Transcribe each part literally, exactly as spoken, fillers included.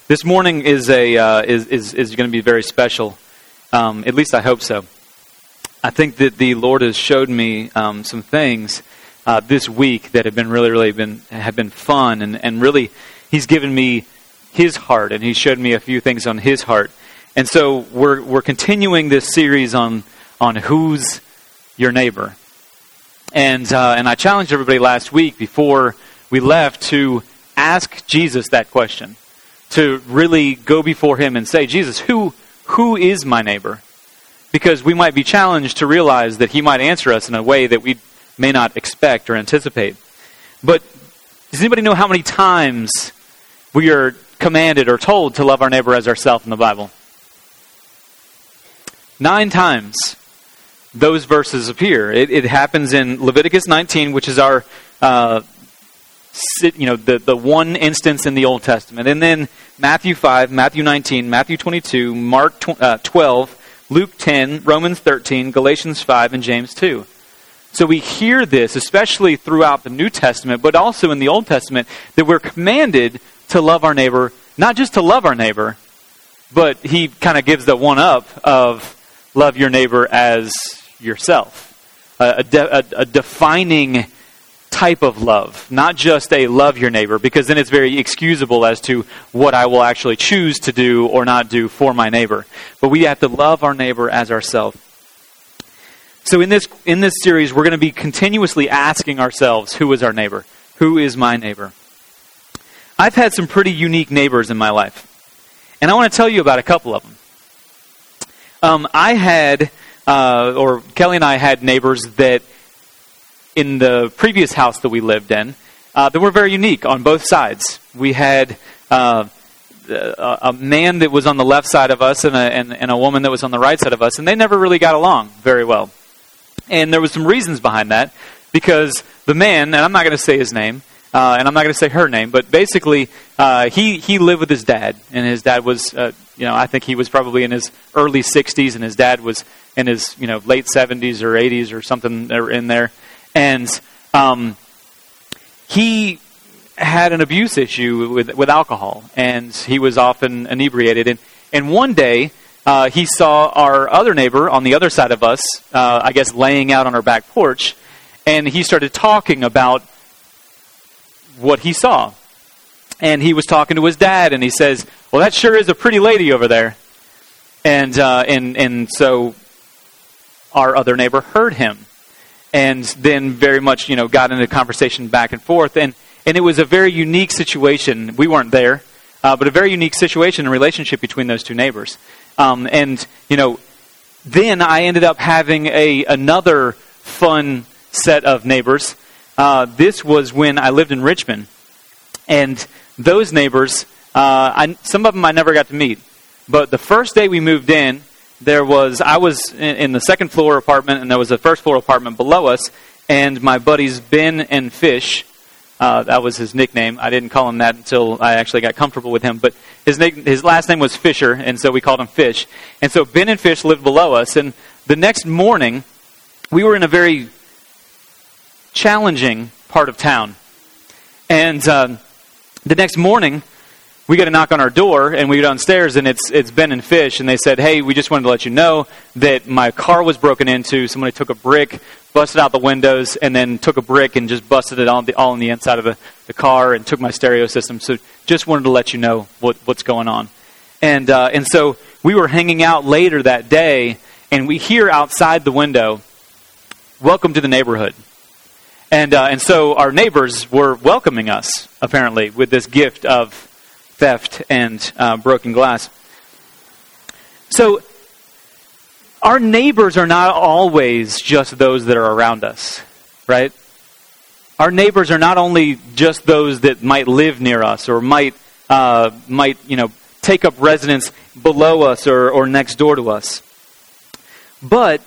This morning is a uh, is is, is going to be very special. Um, at least I hope so. I think that the Lord has showed me um, some things uh, this week that have been really, really been have been fun, and, and really, He's given me His heart, and He showed me a few things on His heart. And so we're we're continuing this series on on who's your neighbor, and uh, and I challenged everybody last week before we left to ask Jesus that question. To really go before Him and say, Jesus, who who is my neighbor? Because we might be challenged to realize that He might answer us in a way that we may not expect or anticipate. But does anybody know how many times we are commanded or told to love our neighbor as ourselves in the Bible? Nine times those verses appear. It, it happens in Leviticus nineteen, which is our... Uh, you know, the, the one instance in the Old Testament. And then Matthew five, Matthew nineteen, Matthew twenty-two, Mark twelve, Luke ten, Romans thirteen, Galatians five, and James two. So we hear this, especially throughout the New Testament, but also in the Old Testament, that we're commanded to love our neighbor, not just to love our neighbor, but He kind of gives the one-up of love your neighbor as yourself. A, a, de- a, a defining type of love, not just a love your neighbor, because then it's very excusable as to what I will actually choose to do or not do for my neighbor. But we have to love our neighbor as ourselves. So in this in this series, we're going to be continuously asking ourselves, who is our neighbor? Who is my neighbor? I've had some pretty unique neighbors in my life, and I want to tell you about a couple of them. Um, I had, uh, or Kelly and I had neighbors that in the previous house that we lived in, uh, that were very unique on both sides. We had uh, a, a man that was on the left side of us and a, and, and a woman that was on the right side of us, and they never really got along very well. And there was some reasons behind that, because the man, and I'm not going to say his name, uh, and I'm not going to say her name, but basically uh, he, he lived with his dad, and his dad was, uh, you know, I think he was probably in his early sixties, and his dad was in his, you know, late seventies or eighties or something in there. And um, he had an abuse issue with with alcohol, and he was often inebriated. And, and one day, uh, he saw our other neighbor on the other side of us, uh, I guess, laying out on our back porch, and he started talking about what he saw. And he was talking to his dad, and he says, well, that sure is a pretty lady over there. And uh, and and so our other neighbor heard him. And then very much, you know, got into conversation back and forth. And, and it was a very unique situation. We weren't there, uh, but a very unique situation and relationship between those two neighbors. Um, and, you know, then I ended up having a another fun set of neighbors. Uh, this was when I lived in Richmond. And those neighbors, uh, I, some of them I never got to meet. But the first day we moved in, There was, I was in, in the second floor apartment, and there was a first floor apartment below us, and my buddies Ben and Fish, uh, that was his nickname. I didn't call him that until I actually got comfortable with him, but his nick, his last name was Fisher, and so we called him Fish. And so Ben and Fish lived below us, and the next morning, we were in a very challenging part of town. And uh, the next morning, we got a knock on our door, and we go downstairs, and it's it's Ben and Fish, and they said, hey, we just wanted to let you know that my car was broken into. Somebody took a brick, busted out the windows, and then took a brick and just busted it all, the, all on the inside of the, the car and took my stereo system. So just wanted to let you know what, what's going on. And uh, and so we were hanging out later that day, and we hear outside the window, welcome to the neighborhood. And uh, and so our neighbors were welcoming us, apparently, with this gift of theft and uh, broken glass. So our neighbors are not always just those that are around us, right? Our neighbors are not only just those that might live near us or might uh, might you know take up residence below us or, or next door to us. But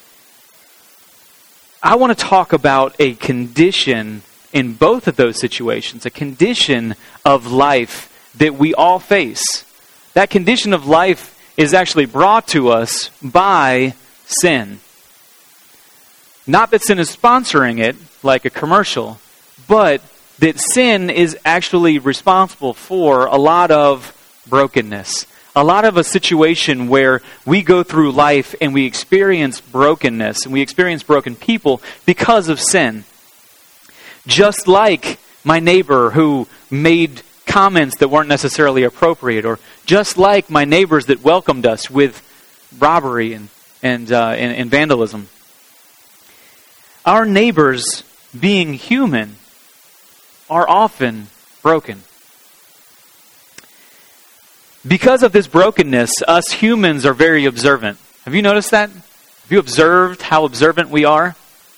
I want to talk about a condition in both of those situations, a condition of life that we all face. That condition of life is actually brought to us by sin. Not that sin is sponsoring it, like a commercial, but that sin is actually responsible for a lot of brokenness. A lot of a situation where we go through life and we experience brokenness and we experience broken people because of sin. Just like my neighbor who made comments that weren't necessarily appropriate, or just like my neighbors that welcomed us with robbery and and, uh, and, and vandalism. Our neighbors, being human, are often broken. Because of this brokenness, us humans are very observant. Have you noticed that? Have you observed how observant we are?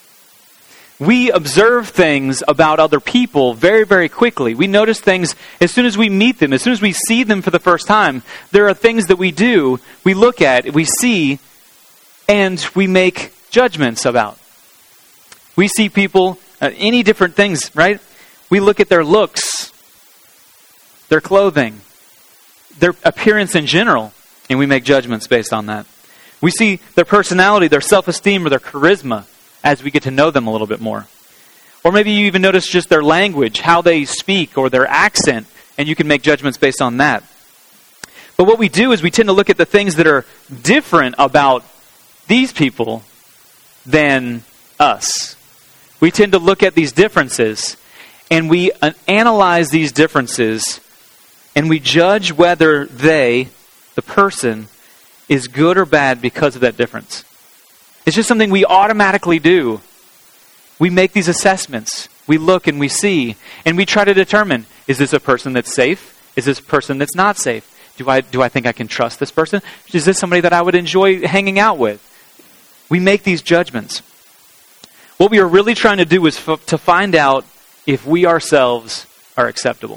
We observe things about other people very, very quickly. We notice things as soon as we meet them, as soon as we see them for the first time. There are things that we do, we look at, we see, and we make judgments about. We see people, uh, any different things, right? We look at their looks, their clothing, their appearance in general, and we make judgments based on that. We see their personality, their self-esteem, or their charisma as we get to know them a little bit more. Or maybe you even notice just their language, how they speak, or their accent, and you can make judgments based on that. But what we do is we tend to look at the things that are different about these people than us. We tend to look at these differences, and we uh, analyze these differences, and we judge whether they, the person, is good or bad because of that difference. It's just something we automatically do. We make these assessments. We look and we see, and we try to determine, is this a person that's safe? Is this a person that's not safe? Do I do I think I can trust this person? Is this somebody that I would enjoy hanging out with? We make these judgments. What we are really trying to do is f- to find out if we ourselves are acceptable.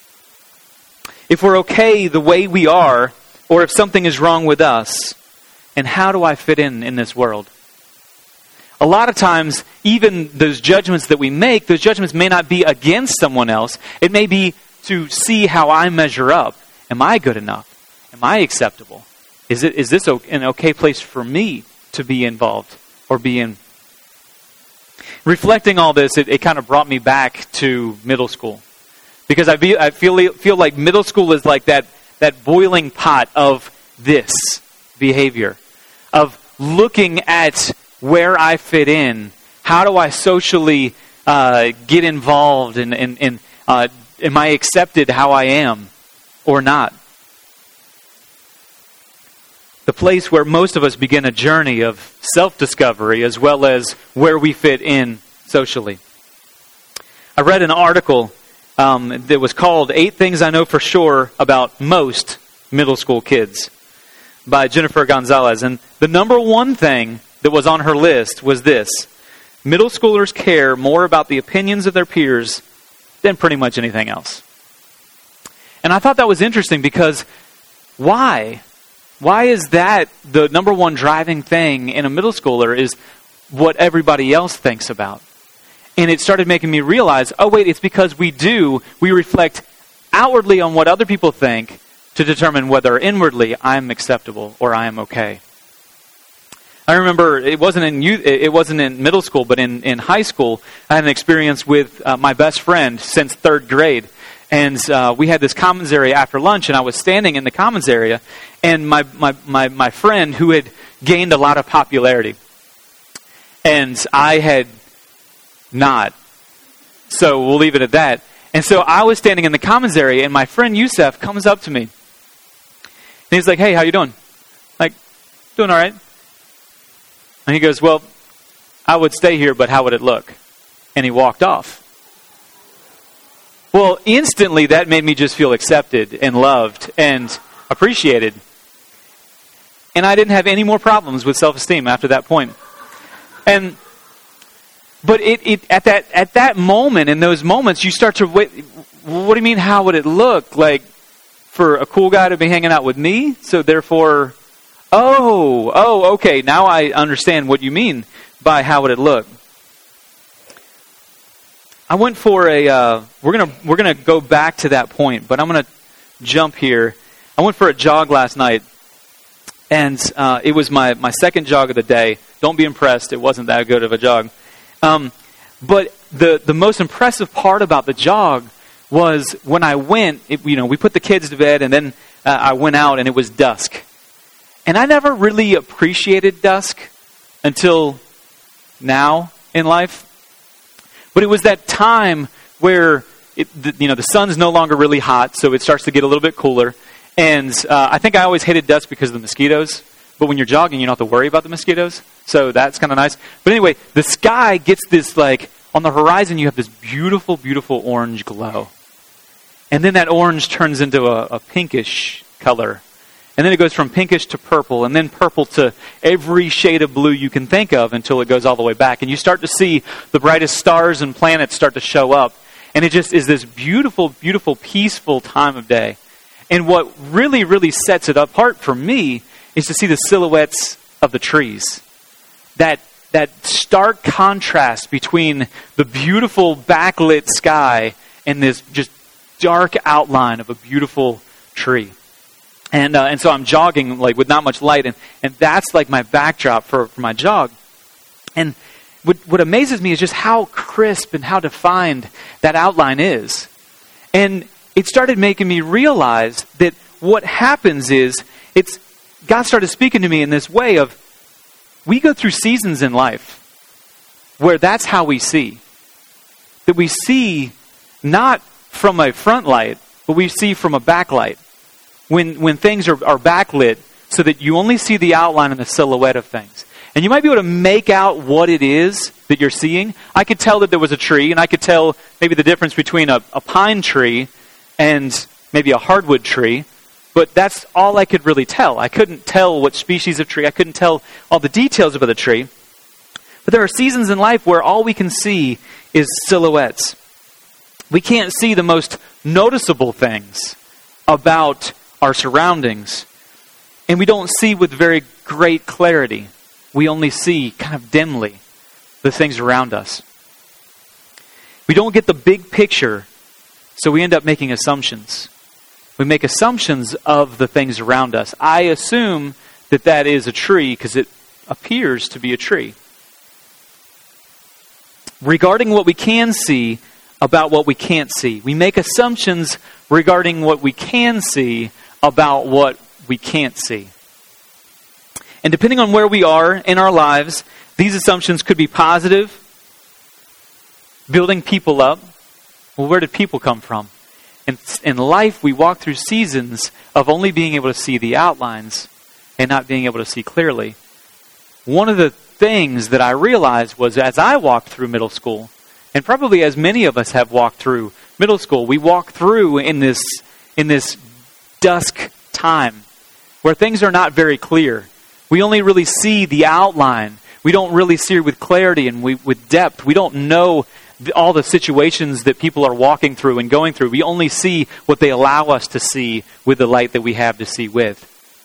If we're okay the way we are, or if something is wrong with us, and how do I fit in in this world? A lot of times, even those judgments that we make, those judgments may not be against someone else. It may be to see how I measure up. Am I good enough? Am I acceptable? Is it is this an okay place for me to be involved or be in? Reflecting all this, it, it kind of brought me back to middle school. Because I, be, I feel feel like middle school is like that, that boiling pot of this behavior. Of looking at where I fit in. How do I socially uh, get involved? And, and, and uh, am I accepted how I am or not? The place where most of us begin a journey of self-discovery as well as where we fit in socially. I read an article um, that was called Eight Things I Know for Sure About Most Middle School Kids by Jennifer Gonzalez. And the number one thing that was on her list was this: middle schoolers care more about the opinions of their peers than pretty much anything else. And I thought that was interesting because why? Why is that the number one driving thing in a middle schooler is what everybody else thinks about? And it started making me realize, oh wait, it's because we do, we reflect outwardly on what other people think to determine whether inwardly I'm acceptable or I am okay. I remember it wasn't in youth, it wasn't in middle school, but in, in high school, I had an experience with uh, my best friend since third grade. And uh, we had this commons area after lunch, and I was standing in the commons area, and my, my, my, my friend who had gained a lot of popularity, and I had not. So we'll leave it at that. And so I was standing in the commons area, and my friend Yusef comes up to me. And he's like, hey, how you doing? Like, doing all right. And he goes, well, I would stay here, but how would it look? And he walked off. Well, instantly that made me just feel accepted and loved and appreciated. And I didn't have any more problems with self-esteem after that point. And but it, it at that at that moment, in those moments, you start to wait, what do you mean, how would it look? Like for a cool guy to be hanging out with me? So therefore, oh, oh, okay, now I understand what you mean by how would it look. I went for a. Uh, we're gonna we're gonna go back to that point, but I'm gonna jump here. I went for a jog last night, and uh, it was my, my second jog of the day. Don't be impressed; it wasn't that good of a jog. Um, but the the most impressive part about the jog was when I went, it, you know, we put the kids to bed, and then uh, I went out, and it was dusk. And I never really appreciated dusk until now in life. But it was that time where, it, the, you know, the sun's no longer really hot, so it starts to get a little bit cooler. And uh, I think I always hated dusk because of the mosquitoes. But when you're jogging, you don't have to worry about the mosquitoes. So that's kind of nice. But anyway, the sky gets this, like, on the horizon, you have this beautiful, beautiful orange glow. And then that orange turns into a, a pinkish color. And then it goes from pinkish to purple, and then purple to every shade of blue you can think of until it goes all the way back. And you start to see the brightest stars and planets start to show up. And it just is this beautiful, beautiful, peaceful time of day. And what really, really sets it apart for me is to see the silhouettes of the trees. That that stark contrast between the beautiful backlit sky and this just dark outline of a beautiful tree. And uh, and so I'm jogging like with not much light, and, and that's like my backdrop for, for my jog. And what, what amazes me is just how crisp and how defined that outline is. And it started making me realize that what happens is, it's God started speaking to me in this way of, we go through seasons in life where that's how we see. That we see not from a front light, but we see from a backlight. When when things are, are backlit, so that you only see the outline and the silhouette of things. And you might be able to make out what it is that you're seeing. I could tell that there was a tree, and I could tell maybe the difference between a, a pine tree and maybe a hardwood tree. But that's all I could really tell. I couldn't tell what species of tree. I couldn't tell all the details about the tree. But there are seasons in life where all we can see is silhouettes. We can't see the most noticeable things about our surroundings. And we don't see with very great clarity. We only see kind of dimly the things around us. We don't get the big picture, so we end up making assumptions. We make assumptions of the things around us. I assume that that is a tree because it appears to be a tree. Regarding what we can see about what we can't see. We make assumptions regarding what we can see about what we can't see. And depending on where we are in our lives, these assumptions could be positive, building people up. Well, where did people come from? In, in life, we walk through seasons of only being able to see the outlines and not being able to see clearly. One of the things that I realized was as I walked through middle school, and probably as many of us have walked through middle school, we walk through in this in this dusk time where things are not very clear. We only really see the outline. We don't really see it with clarity and we, with depth. We don't know the, all the situations that people are walking through and going through. We only see what they allow us to see with the light that we have to see with.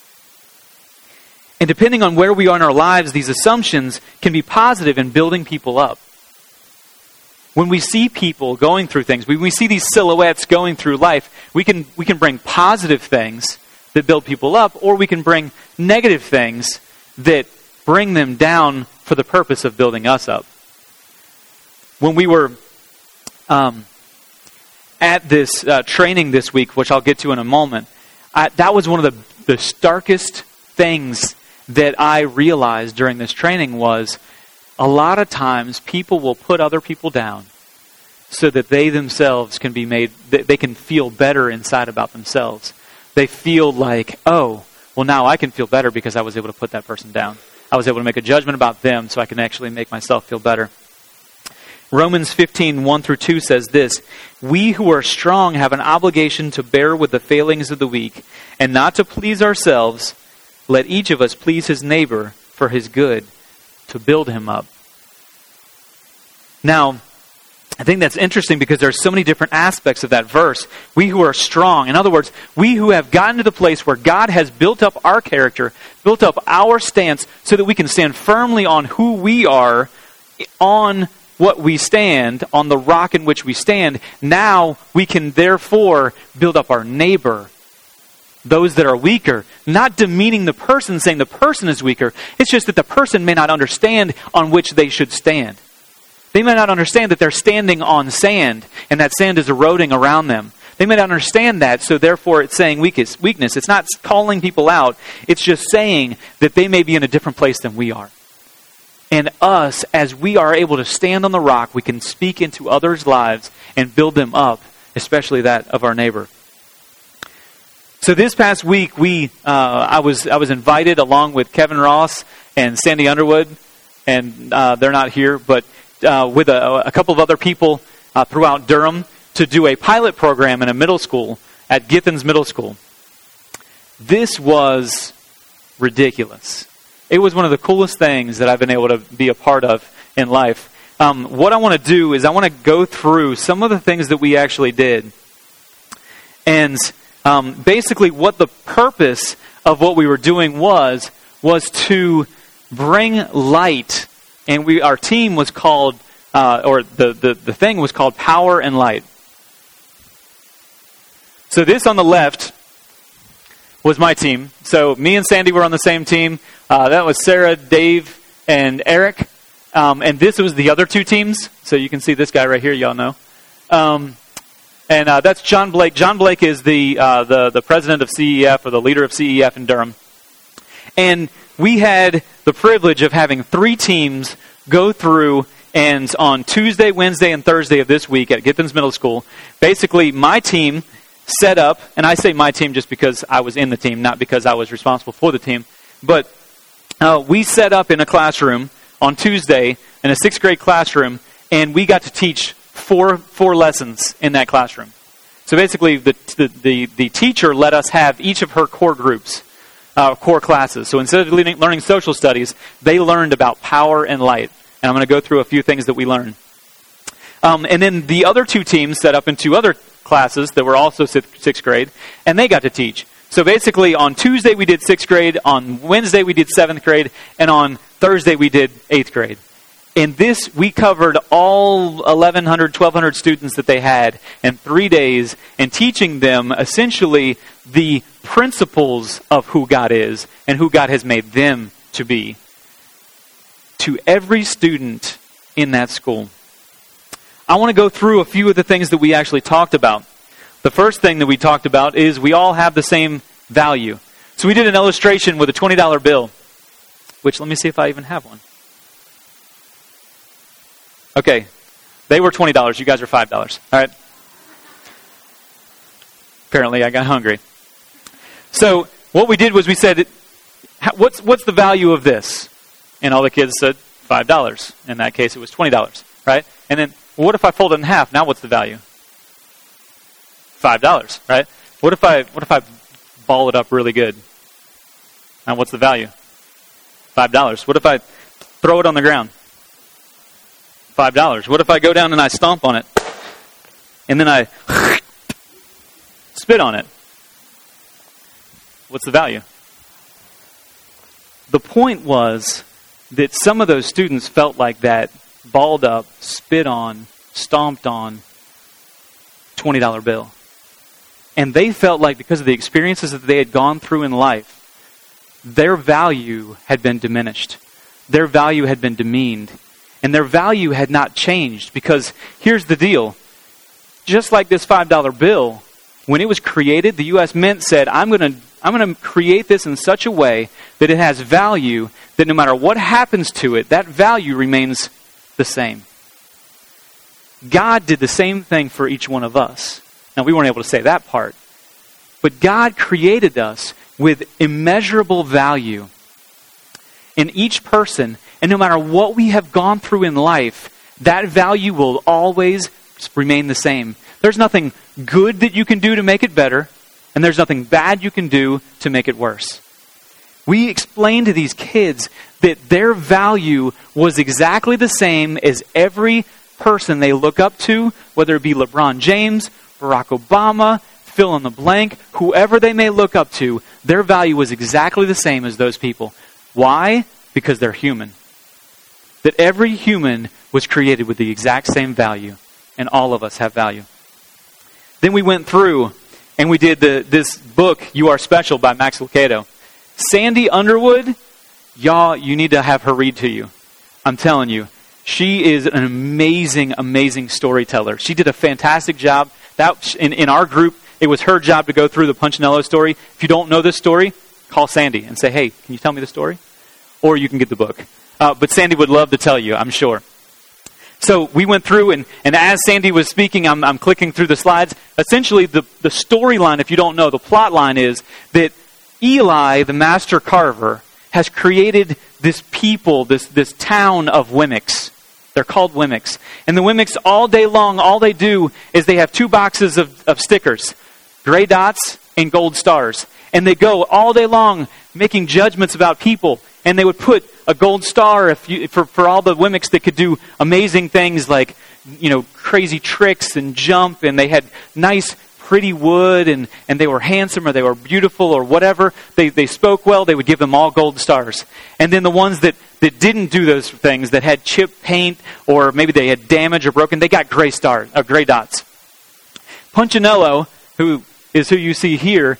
And depending on where we are in our lives, these assumptions can be positive in building people up. When we see people going through things, when we see these silhouettes going through life, we can we can bring positive things that build people up, or we can bring negative things that bring them down for the purpose of building us up. When we were um, at this uh, training this week, which I'll get to in a moment, I, that was one of the, the starkest things that I realized during this training was a lot of times people will put other people down so that they themselves can be made, they can feel better inside about themselves. They feel like, oh, well now I can feel better because I was able to put that person down. I was able to make a judgment about them so I can actually make myself feel better. Romans fifteen, one through two says this, "We who are strong have an obligation to bear with the failings of the weak and not to please ourselves. Let each of us please his neighbor for his good, to build him up." Now, I think that's interesting because there are so many different aspects of that verse. We who are strong. In other words, we who have gotten to the place where God has built up our character, built up our stance so that we can stand firmly on who we are, on what we stand, on the rock in which we stand. Now we can therefore build up our neighbor, those that are weaker, not demeaning the person, saying the person is weaker. It's just that the person may not understand on which they should stand. They may not understand that they're standing on sand and that sand is eroding around them. They may not understand that, so therefore it's saying weakness. weakness. It's not calling people out. It's just saying that they may be in a different place than we are. And us, as we are able to stand on the rock, we can speak into others' lives and build them up, especially that of our neighbor. So this past week, we uh, I was I was invited along with Kevin Ross and Sandy Underwood, and uh, they're not here, but uh, with a, a couple of other people uh, throughout Durham to do a pilot program in a middle school at Githens Middle School. This was ridiculous. It was one of the coolest things that I've been able to be a part of in life. Um, what I want to do is I want to go through some of the things that we actually did. And um, basically what the purpose of what we were doing was, was to bring light. And we our team was called, uh, or the, the, the thing was called Power and Light. So this on the left was my team. So me and Sandy were on the same team. Uh, that was Sarah, Dave, and Eric. Um, and this was the other two teams. So you can see this guy right here, y'all know. Um, and uh, that's John Blake. John Blake is the, uh, the the president of C E F, or the leader of C E F in Durham. And we had the privilege of having three teams go through, and on Tuesday, Wednesday, and Thursday of this week at Githens Middle School, basically my team set up, and I say my team just because I was in the team, not because I was responsible for the team, but uh, we set up in a classroom on Tuesday, in a sixth grade classroom, and we got to teach four four lessons in that classroom. So basically, the the, the, the teacher let us have each of her core groups, uh, core classes. So instead of learning, learning social studies, they learned about power and light. And I'm going to go through a few things that we learned. Um, and then the other two teams set up in two other classes that were also sixth grade, and they got to teach. So basically, on Tuesday we did sixth grade, on Wednesday we did seventh grade, and on Thursday we did eighth grade. And this, we covered all eleven hundred, twelve hundred students that they had in three days, and teaching them essentially the principles of who God is and who God has made them to be, to every student in that school. I want to go through a few of the things that we actually talked about. The first thing that we talked about is we all have the same value. So we did an illustration with a twenty dollar bill, which, let me see if I even have one. Okay, they were twenty dollars. You guys are five dollars. All right. Apparently I got hungry. So what we did was we said, what's what's the value of this? And all the kids said five dollars. In that case, it was twenty dollars, right? And then, well, what if I fold it in half? Now what's the value? five dollars, right? What if I what if I ball it up really good? Now what's the value? five dollars. What if I throw it on the ground? five dollars. What if I go down and I stomp on it? And then I spit on it? What's the value? The point was that some of those students felt like that balled up, spit on, stomped on twenty dollar bill. And they felt like because of the experiences that they had gone through in life, their value had been diminished. Their value had been demeaned. And their value had not changed, because here's the deal. Just like this five dollar bill, when it was created, the U S Mint said, I'm going to I'm going to create this in such a way that it has value, that no matter what happens to it, that value remains the same. God did the same thing for each one of us. Now, we weren't able to say that part. But God created us with immeasurable value in each person. And no matter what we have gone through in life, that value will always remain the same. There's nothing good that you can do to make it better, and there's nothing bad you can do to make it worse. We explained to these kids that their value was exactly the same as every person they look up to, whether it be LeBron James, Barack Obama, fill in the blank, whoever they may look up to, their value was exactly the same as those people. Why? Because they're human. That every human was created with the exact same value, and all of us have value. Then we went through and we did the this book, You Are Special, by Max Lucado. Sandy Underwood, y'all, you need to have her read to you. I'm telling you, She is an amazing, amazing storyteller. She did a fantastic job. That in, in our group, it was her job to go through the Punchinello story. If you don't know this story, call Sandy and say, hey, can you tell me the story? Or you can get the book. Uh, but Sandy would love to tell you, I'm sure. So we went through, and, and as Sandy was speaking, I'm, I'm clicking through the slides. Essentially, the, the storyline, if you don't know, the plot line is that Eli, the master carver, has created this people, this, this town of Wemmicks. They're called Wemmicks. And the Wemmicks, all day long, all they do is they have two boxes of, of stickers, gray dots and gold stars. And they go all day long making judgments about people. And they would put a gold star if you, for, for all the Wemmicks that could do amazing things like, you know, crazy tricks and jump. And they had nice, pretty wood, and, and they were handsome or they were beautiful or whatever. They they spoke well, they would give them all gold stars. And then the ones that, that didn't do those things, that had chipped paint or maybe they had damaged or broken, they got gray stars, uh, gray dots. Punchinello, who is who you see here,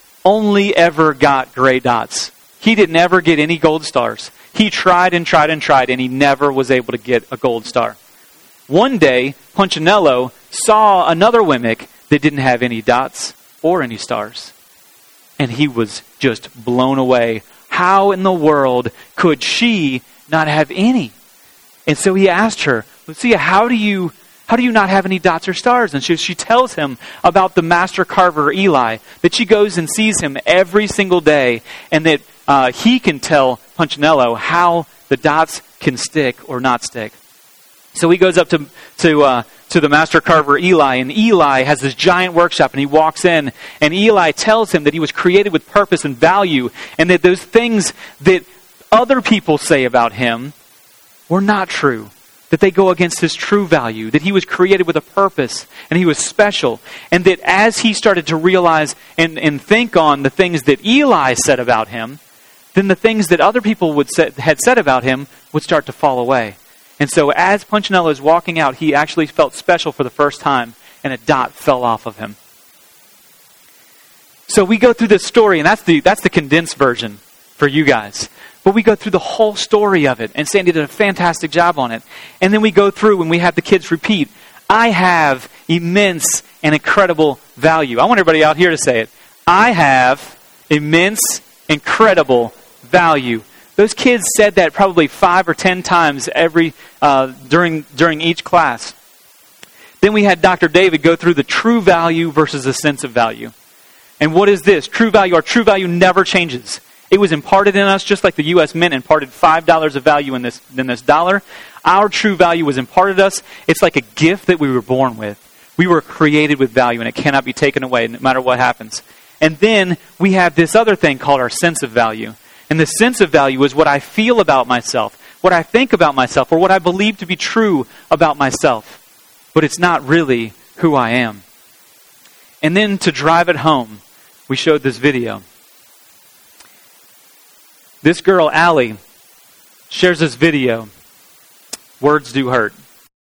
only ever got gray dots. He didn't ever get any gold stars. He tried and tried and tried, and he never was able to get a gold star. One day, Punchinello saw another Wemmick that didn't have any dots or any stars. And he was just blown away. How in the world could she not have any? And so he asked her, Lucia, how do you how do you not have any dots or stars? And she, she tells him about the master carver Eli, that she goes and sees him every single day, and that uh, he can tell Punchinello how the dots can stick or not stick. So he goes up to to uh, to the master carver Eli, and Eli has this giant workshop, and he walks in, and Eli tells him that he was created with purpose and value, and that those things that other people say about him were not true, that they go against his true value, that he was created with a purpose, and he was special, and that as he started to realize and, and think on the things that Eli said about him, then the things that other people would say, had said about him would start to fall away. And so as Punchinello is walking out, he actually felt special for the first time, and a dot fell off of him. So we go through this story, and that's the that's the condensed version for you guys. But we go through the whole story of it, and Sandy did a fantastic job on it. And then we go through and we have the kids repeat, I have immense and incredible value. I want everybody out here to say it. I have immense, incredible value. Those kids said that probably five or ten times every uh, during during each class. Then we had Doctor David go through the true value versus the sense of value. And what is this? True value. Our true value never changes. It was imparted in us just like the U S Mint imparted five dollars of value in this, in this dollar. Our true value was imparted to us. It's like a gift that we were born with. We were created with value, and it cannot be taken away no matter what happens. And then we have this other thing called our sense of value. And the sense of value is what I feel about myself, what I think about myself, or what I believe to be true about myself. But it's not really who I am. And then to drive it home, we showed this video. This girl, Allie, shares this video. Words do hurt.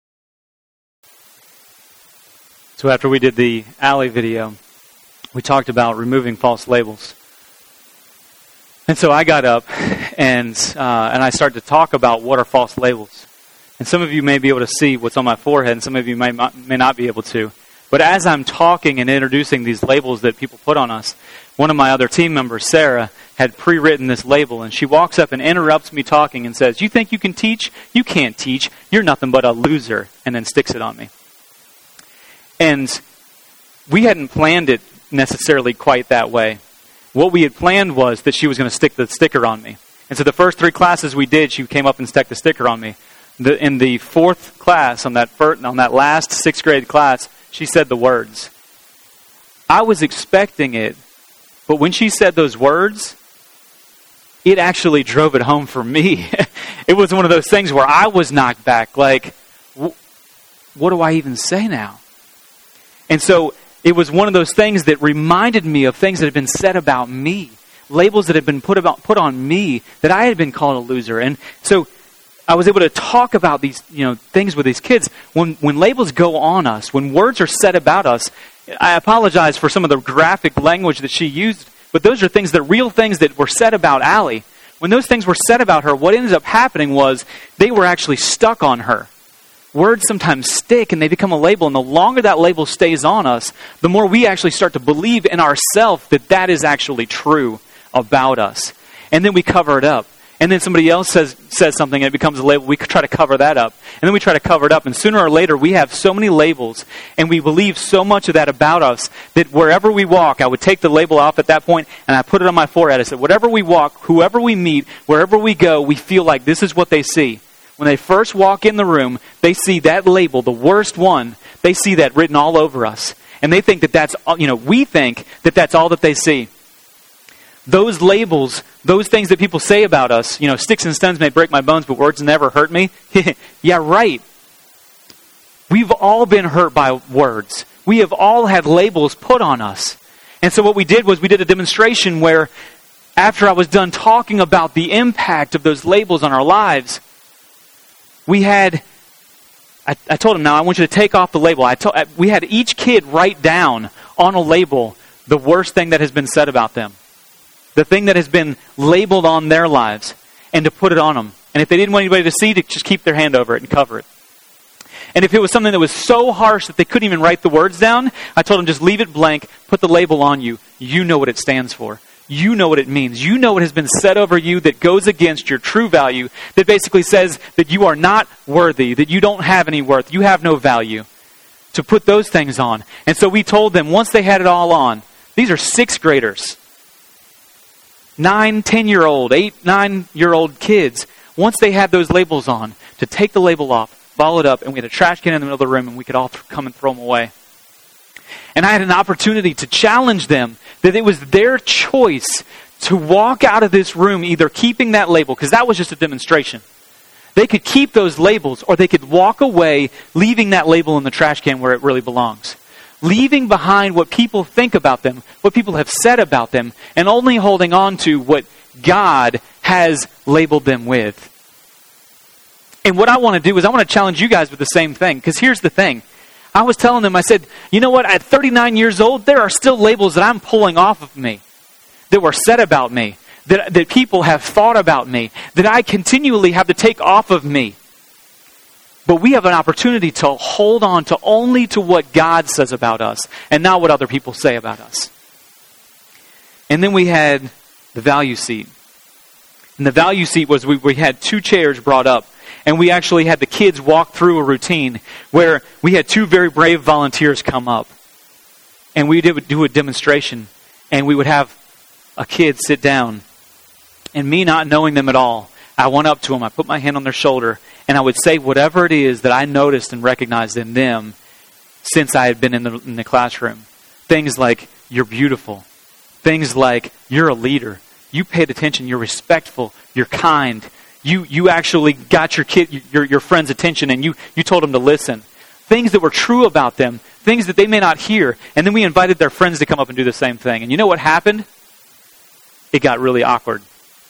So after we did the Allie video, we talked about removing false labels. And so I got up and uh, and I started to talk about what are false labels. And some of you may be able to see what's on my forehead, and some of you may may not be able to. But as I'm talking and introducing these labels that people put on us, one of my other team members, Sarah, had pre-written this label, and she walks up and interrupts me talking and says, you think you can teach? You can't teach. You're nothing but a loser, and then sticks it on me. And we hadn't planned it necessarily quite that way. What we had planned was that she was going to stick the sticker on me. And so the first three classes we did, she came up and stuck the sticker on me. The, in the fourth class, on that first, on that last sixth grade class, she said the words. I was expecting it, but when she said those words, it actually drove it home for me. It was one of those things where I was knocked back, like, what do I even say now? And so it was one of those things that reminded me of things that had been said about me, labels that had been put about put on me, that I had been called a loser. And so I was able to talk about these, you know, things with these kids. When when labels go on us, when words are said about us, I apologize for some of the graphic language that she used, but those are things, that real things that were said about Allie. when those things were said about her, what ended up happening was they were actually stuck on her. Words sometimes stick and they become a label, and the longer that label stays on us, the more we actually start to believe in ourselves that that is actually true about us. And then we cover it up. And then somebody else says says something and it becomes a label. We try to cover that up. And then we try to cover it up. And sooner or later, we have so many labels and we believe so much of that about us that wherever we walk, I would take the label off at that point and I put it on my forehead. I said, wherever we walk, whoever we meet, wherever we go, we feel like this is what they see. When they first walk in the room, they see that label, the worst one. They see that written all over us. And they think that that's, you know, we think that that's all that they see. Those labels, those things that people say about us, you know, sticks and stones may break my bones, but words never hurt me. Yeah, right. We've all been hurt by words. We have all had labels put on us. And so what we did was we did a demonstration where after I was done talking about the impact of those labels on our lives, we had, I, I told him, now I want you to take off the label. I told, we had each kid write down on a label the worst thing that has been said about them. The thing that has been labeled on their lives, and to put it on them. And if they didn't want anybody to see, to just keep their hand over it and cover it. And if it was something that was so harsh that they couldn't even write the words down, I told them just leave it blank, put the label on you. You know what it stands for. You know what it means. You know what has been said over you that goes against your true value, that basically says that you are not worthy, that you don't have any worth, you have no value. To put those things on. And so we told them, once they had it all on, these are sixth graders. Nine, ten-year-old, eight, nine-year-old kids, once they had those labels on, to take the label off, ball it up, and we had a trash can in the middle of the room, and we could all th- come and throw them away. And I had an opportunity to challenge them that it was their choice to walk out of this room either keeping that label, because that was just a demonstration. They could keep those labels, or they could walk away leaving that label in the trash can where it really belongs. Leaving behind what people think about them, what people have said about them, and only holding on to what God has labeled them with. And what I want to do is I want to challenge you guys with the same thing. Because here's the thing. I was telling them, I said, you know what, at thirty-nine years old, there are still labels that I'm pulling off of me, that were said about me, that, that people have thought about me, that I continually have to take off of me. But we have an opportunity to hold on to only to what God says about us and not what other people say about us. And then we had the value seat. And the value seat was we, we had two chairs brought up. And we actually had the kids walk through a routine where we had two very brave volunteers come up. And we would do a demonstration. And we would have a kid sit down. And me not knowing them at all, I went up to them, I put my hand on their shoulder, and I would say whatever it is that I noticed and recognized in them since I had been in the, in the classroom. Things like, you're beautiful. Things like, you're a leader. You paid attention, you're respectful, you're kind. You you actually got your kid, your, your friend's attention, and you, you told them to listen. Things that were true about them, things that they may not hear. And then we invited their friends to come up and do the same thing. And you know what happened? It got really awkward.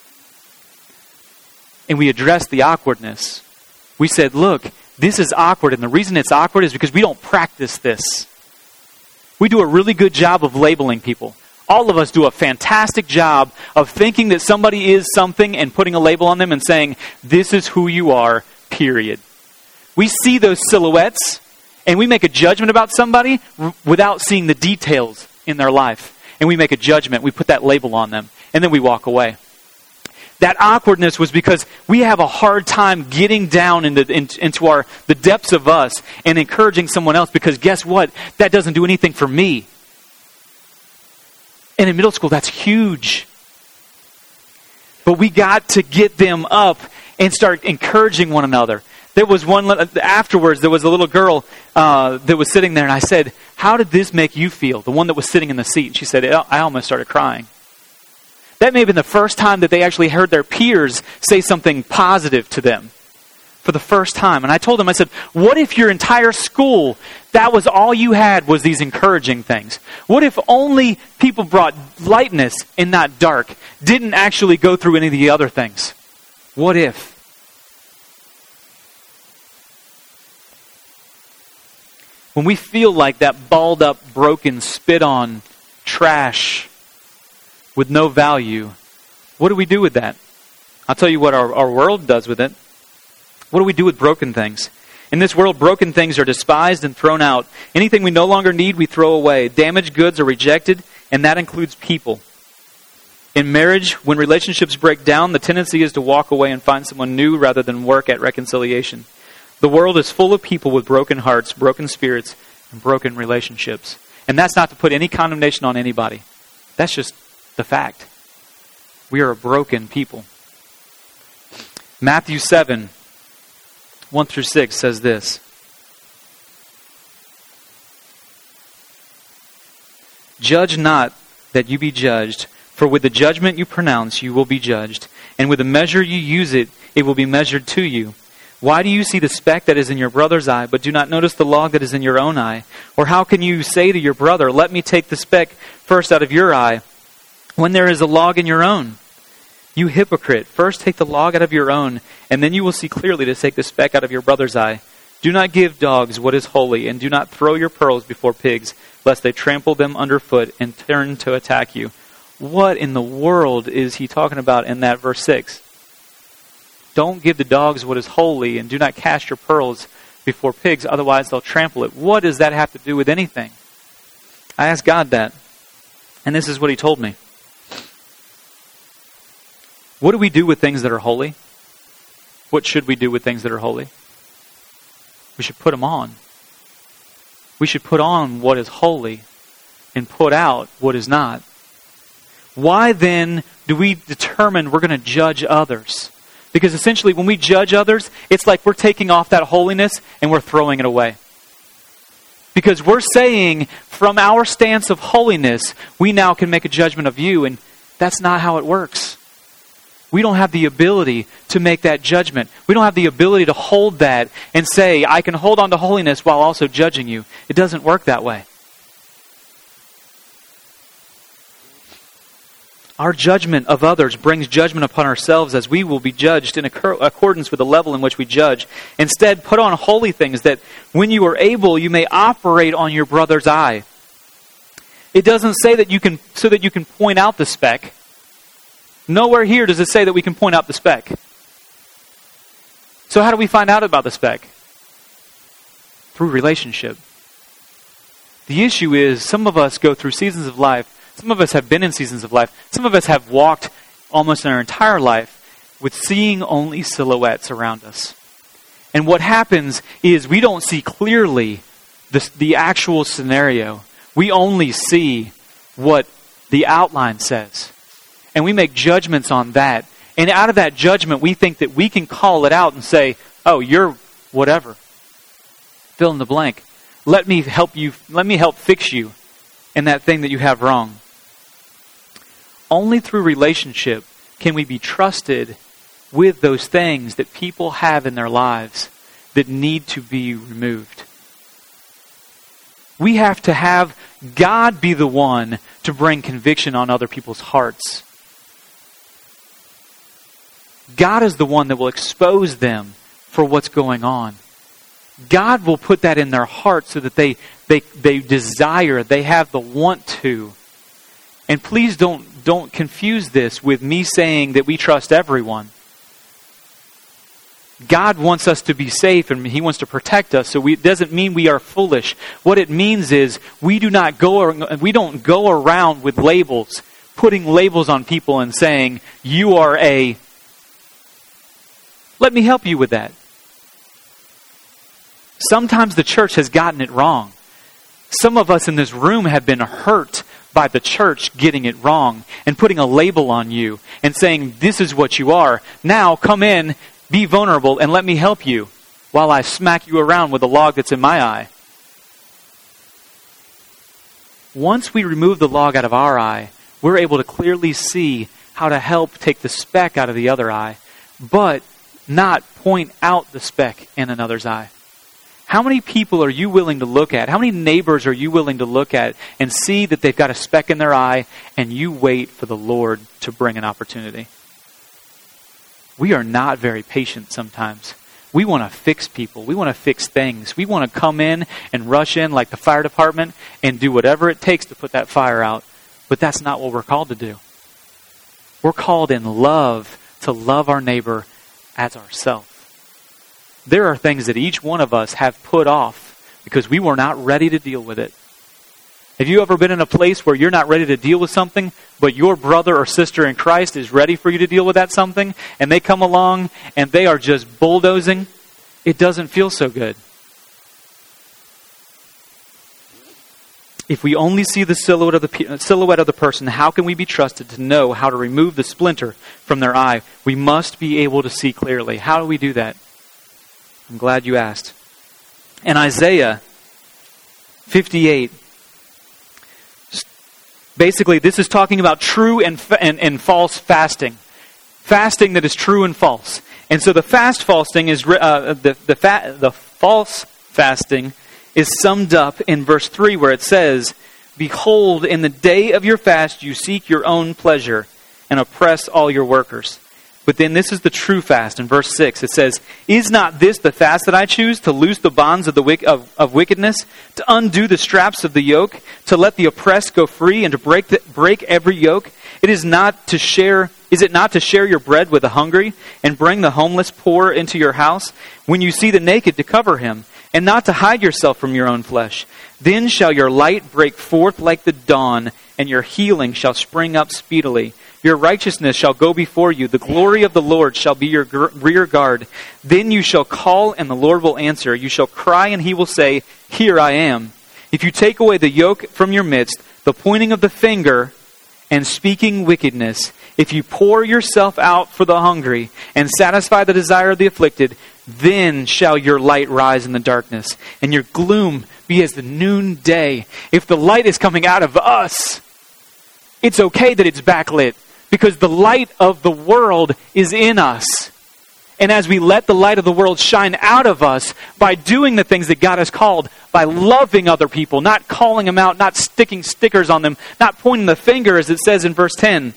And we addressed the awkwardness. We said, look, this is awkward. And the reason it's awkward is because we don't practice this. We do a really good job of labeling people. All of us do a fantastic job of thinking that somebody is something and putting a label on them and saying, this is who you are, period. We see those silhouettes and we make a judgment about somebody r- without seeing the details in their life. And we make a judgment. We put that label on them. And then we walk away. That awkwardness was because we have a hard time getting down into, in, into our the depths of us and encouraging someone else, because guess what? That doesn't do anything for me. And in middle school, that's huge. But we got to get them up and start encouraging one another. There was one, afterwards, there was a little girl uh, that was sitting there, and I said, how did this make you feel? The one that was sitting in the seat. And she said, I almost started crying. That may have been the first time that they actually heard their peers say something positive to them. For the first time. And I told them, I said, what if your entire school, that was all you had was these encouraging things? What if only people brought lightness and not dark, didn't actually go through any of the other things? What if? When we feel like that balled up, broken, spit on trash with no value, what do we do with that? I'll tell you what our, our world does with it. What do we do with broken things? In this world, broken things are despised and thrown out. Anything we no longer need, we throw away. Damaged goods are rejected, and that includes people. In marriage, when relationships break down, the tendency is to walk away and find someone new rather than work at reconciliation. The world is full of people with broken hearts, broken spirits, and broken relationships. And that's not to put any condemnation on anybody. That's just the fact. We are a broken people. Matthew seven, one through six says this. Judge not that you be judged, for with the judgment you pronounce you will be judged, and with the measure you use it, it will be measured to you. Why do you see the speck that is in your brother's eye, but do not notice the log that is in your own eye? Or how can you say to your brother, let me take the speck first out of your eye, when there is a log in your own? You hypocrite, first take the log out of your own, and then you will see clearly to take the speck out of your brother's eye. Do not give dogs what is holy, and do not throw your pearls before pigs, lest they trample them underfoot and turn to attack you. What in the world is he talking about in that verse six? Don't give the dogs what is holy, and do not cast your pearls before pigs, otherwise they'll trample it. What does that have to do with anything? I asked God that, and this is what he told me. What do we do with things that are holy? What should we do with things that are holy? We should put them on. We should put on what is holy and put out what is not. Why then do we determine we're going to judge others? Because essentially when we judge others, it's like we're taking off that holiness and we're throwing it away. Because we're saying from our stance of holiness, we now can make a judgment of you, and that's not how it works. We don't have the ability to make that judgment. We don't have the ability to hold that and say, I can hold on to holiness while also judging you. It doesn't work that way. Our judgment of others brings judgment upon ourselves, as we will be judged in accordance with the level in which we judge. Instead, put on holy things, that when you are able, you may operate on your brother's eye. It doesn't say that you can, so that you can point out the speck. Nowhere here does it say that we can point out the speck. So how do we find out about the speck? Through relationship. The issue is, some of us go through seasons of life. Some of us have been in seasons of life. Some of us have walked almost our entire life with seeing only silhouettes around us. And what happens is we don't see clearly the, the actual scenario. We only see what the outline says. And we make judgments on that. And out of that judgment, we think that we can call it out and say, oh, you're whatever. Fill in the blank. Let me help you, let me help fix you in that thing that you have wrong. Only through relationship can we be trusted with those things that people have in their lives that need to be removed. We have to have God be the one to bring conviction on other people's hearts. God is the one that will expose them for what's going on. God will put that in their heart so that they, they, they desire, they have the want to. And please don't, don't confuse this with me saying that we trust everyone. God wants us to be safe and He wants to protect us, so we, it doesn't mean we are foolish. What it means is we do not go, we don't go around with labels, putting labels on people and saying, you are a... Let me help you with that. Sometimes the church has gotten it wrong. Some of us in this room have been hurt by the church getting it wrong and putting a label on you and saying, this is what you are. Now come in, be vulnerable, and let me help you while I smack you around with a log that's in my eye. Once we remove the log out of our eye, we're able to clearly see how to help take the speck out of the other eye, but not point out the speck in another's eye. How many people are you willing to look at? How many neighbors are you willing to look at and see that they've got a speck in their eye, and you wait for the Lord to bring an opportunity? We are not very patient sometimes. We want to fix people. We want to fix things. We want to come in and rush in like the fire department and do whatever it takes to put that fire out. But that's not what we're called to do. We're called in love to love our neighbor as ourselves. There are things that each one of us have put off because we were not ready to deal with it. Have you ever been in a place where you're not ready to deal with something, but your brother or sister in Christ is ready for you to deal with that something, and they come along and they are just bulldozing? It doesn't feel so good. If we only see the silhouette of the silhouette of the person, how can we be trusted to know how to remove the splinter from their eye? We must be able to see clearly. How do we do that? I'm glad you asked. In Isaiah fifty-eight, basically this is talking about true and, and, and false fasting. Fasting that is true and false. And so the fast fasting is uh, the the, fa- the false fasting is summed up in verse three where it says, "Behold, in the day of your fast you seek your own pleasure and oppress all your workers." But then this is the true fast in verse six. It says, "Is not this the fast that I choose, to loose the bonds of the wick- of, of wickedness, to undo the straps of the yoke, to let the oppressed go free, and to break the, break every yoke? It is not to share Is it not to share your bread with the hungry, and bring the homeless poor into your house? When you see the naked, to cover him, and not to hide yourself from your own flesh. Then shall your light break forth like the dawn, and your healing shall spring up speedily. Your righteousness shall go before you. The glory of the Lord shall be your rear guard. Then you shall call, and the Lord will answer. You shall cry, and he will say, Here I am. If you take away the yoke from your midst, the pointing of the finger and speaking wickedness, if you pour yourself out for the hungry and satisfy the desire of the afflicted, then shall your light rise in the darkness, and your gloom be as the noonday." If the light is coming out of us, it's okay that it's backlit, because the light of the world is in us. And as we let the light of the world shine out of us by doing the things that God has called, by loving other people, not calling them out, not sticking stickers on them, not pointing the finger as it says in verse ten.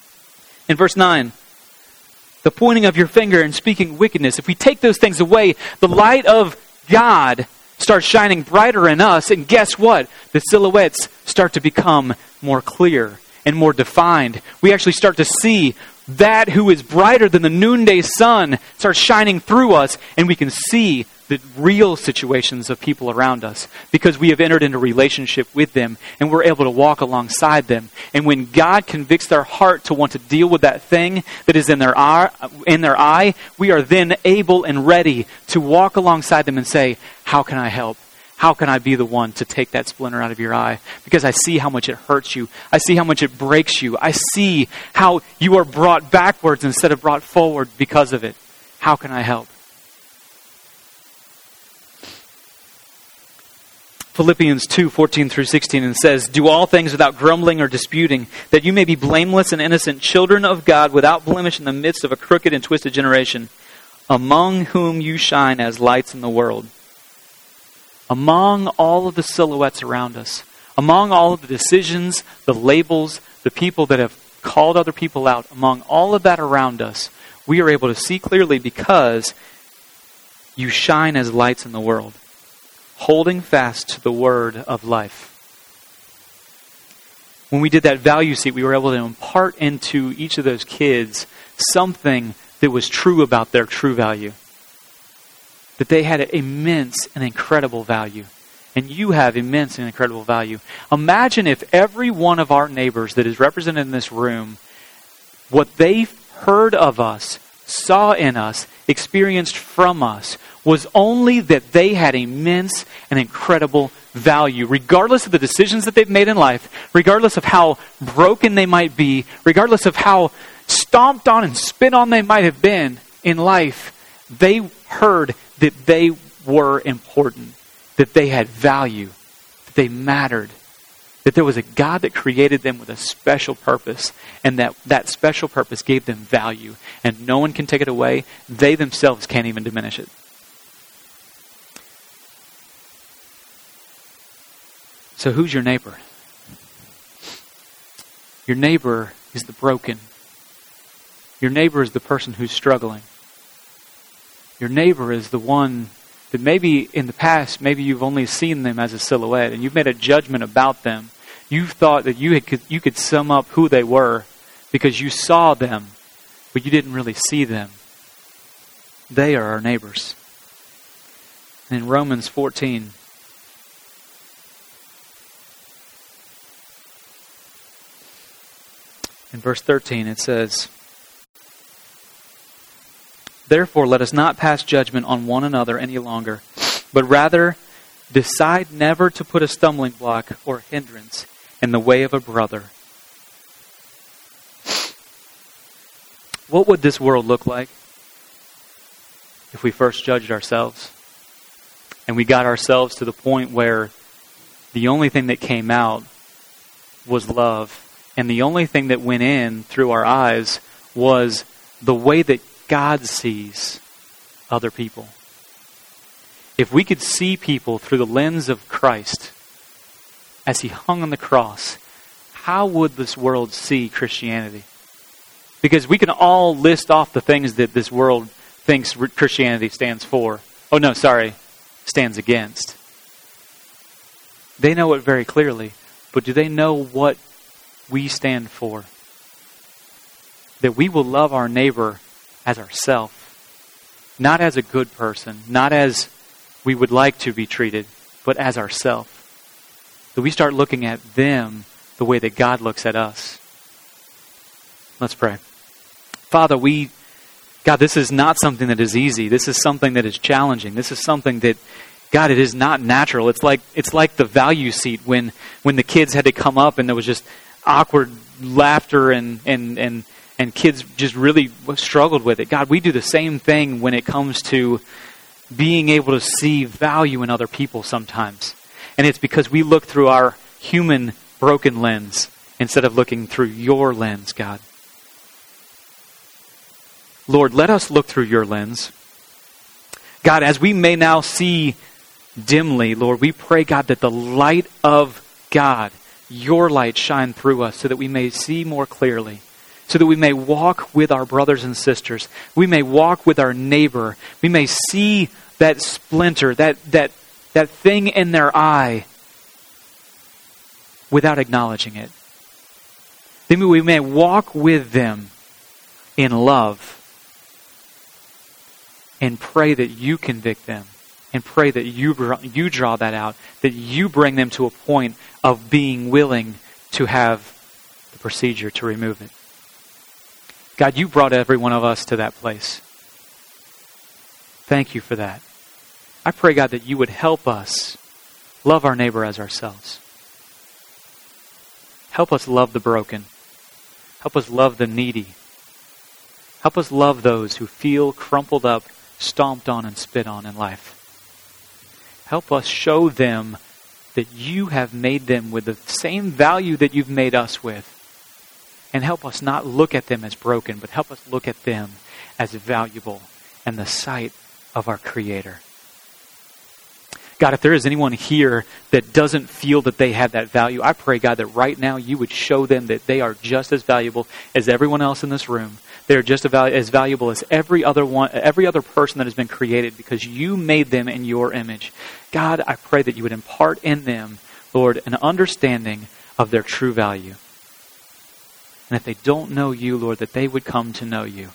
In verse nine, the pointing of your finger and speaking wickedness. If we take those things away, the light of God starts shining brighter in us, and guess what? The silhouettes start to become more clear and more defined. We actually start to see that who is brighter than the noonday sun starts shining through us, and we can see the real situations of people around us because we have entered into relationship with them, and we're able to walk alongside them. And when God convicts their heart to want to deal with that thing that is in their eye, in their eye, we are then able and ready to walk alongside them and say, "How can I help? How can I be the one to take that splinter out of your eye? Because I see how much it hurts you. I see how much it breaks you. I see how you are brought backwards instead of brought forward because of it. How can I help?" Philippians two, fourteen through sixteen, and says, "Do all things without grumbling or disputing, that you may be blameless and innocent, children of God, without blemish in the midst of a crooked and twisted generation, among whom you shine as lights in the world." Among all of the silhouettes around us, among all of the decisions, the labels, the people that have called other people out, among all of that around us, we are able to see clearly because you shine as lights in the world, holding fast to the word of life. When we did that value seat, we were able to impart into each of those kids something that was true about their true value. That they had immense and incredible value. And you have immense and incredible value. Imagine if every one of our neighbors that is represented in this room, what they heard of us, saw in us, experienced from us, was only that they had immense and incredible value. Regardless of the decisions that they've made in life, regardless of how broken they might be, regardless of how stomped on and spit on they might have been in life, they heard that they were important, that they had value, that they mattered, that there was a God that created them with a special purpose, and that that special purpose gave them value, and no one can take it away. They themselves can't even diminish it. So who's your neighbor? Your neighbor is the broken. Your neighbor is the person who's struggling. Your neighbor is the one that maybe in the past, maybe you've only seen them as a silhouette and you've made a judgment about them. You've thought that you had, you could sum up who they were because you saw them but you didn't really see them. They are our neighbors. And in Romans fourteen, in verse thirteen, it says, "Therefore let us not pass judgment on one another any longer, but rather decide never to put a stumbling block or hindrance in the way of a brother." What would this world look like if we first judged ourselves and we got ourselves to the point where the only thing that came out was love, and the only thing that went in through our eyes was the way that God sees other people? If we could see people through the lens of Christ as He hung on the cross, how would this world see Christianity? Because we can all list off the things that this world thinks Christianity stands for. Oh no, sorry, stands against. They know it very clearly, but do they know what we stand for? That we will love our neighbor as ourselves, not as a good person, not as we would like to be treated, but as ourselves. That we start looking at them the way that God looks at us. Let's pray. Father, we, God, this is not something that is easy. This is something that is challenging. This is something that, God, it is not natural. It's like it's like the value seat when when the kids had to come up and there was just awkward laughter and and and and kids just really struggled with it. God, we do the same thing when it comes to being able to see value in other people sometimes. And it's because we look through our human broken lens instead of looking through your lens, God. Lord, let us look through your lens. God, as we may now see dimly, Lord, we pray, God, that the light of God, your light, shine through us so that we may see more clearly, so that we may walk with our brothers and sisters. We may walk with our neighbor. We may see that splinter, that that that thing in their eye without acknowledging it. Then we may walk with them in love and pray that you convict them and pray that you you draw that out, that you bring them to a point of being willing to have the procedure to remove it. God, you brought every one of us to that place. Thank you for that. I pray, God, that you would help us love our neighbor as ourselves. Help us love the broken. Help us love the needy. Help us love those who feel crumpled up, stomped on, and spit on in life. Help us show them that you have made them with the same value that you've made us with. And help us not look at them as broken, but help us look at them as valuable in the sight of our Creator. God, if there is anyone here that doesn't feel that they have that value, I pray, God, that right now you would show them that they are just as valuable as everyone else in this room. They are just as valuable as every other one, every other person that has been created because you made them in your image. God, I pray that you would impart in them, Lord, an understanding of their true value. And if they don't know you, Lord, that they would come to know you.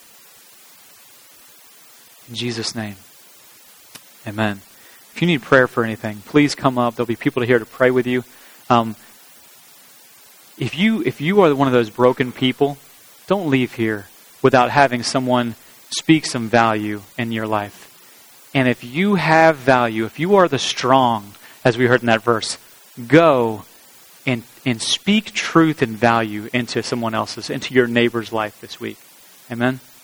In Jesus' name, amen. If you need prayer for anything, please come up. There'll be people here to pray with you. Um, if you if you are one of those broken people, don't leave here without having someone speak some value in your life. And if you have value, if you are the strong, as we heard in that verse, go and and speak truth and value into someone else's, into your neighbor's life this week. Amen?